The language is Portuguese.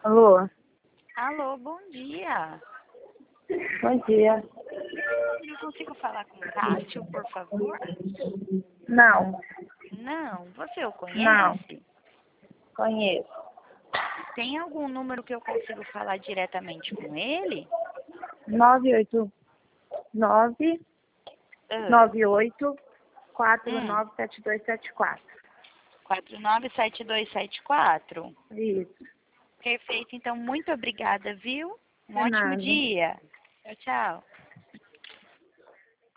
Alô? Alô, bom dia. Bom dia. Eu consigo falar com o Cássio, por favor? Não, Não, você o não, conhece? conheço. Tem algum número que eu consigo falar diretamente com ele? 989 Ah, 98 497274. 497274. Isso, Perfeito, então muito obrigada, viu? Um de ótimo nada. dia. Tchau, tchau.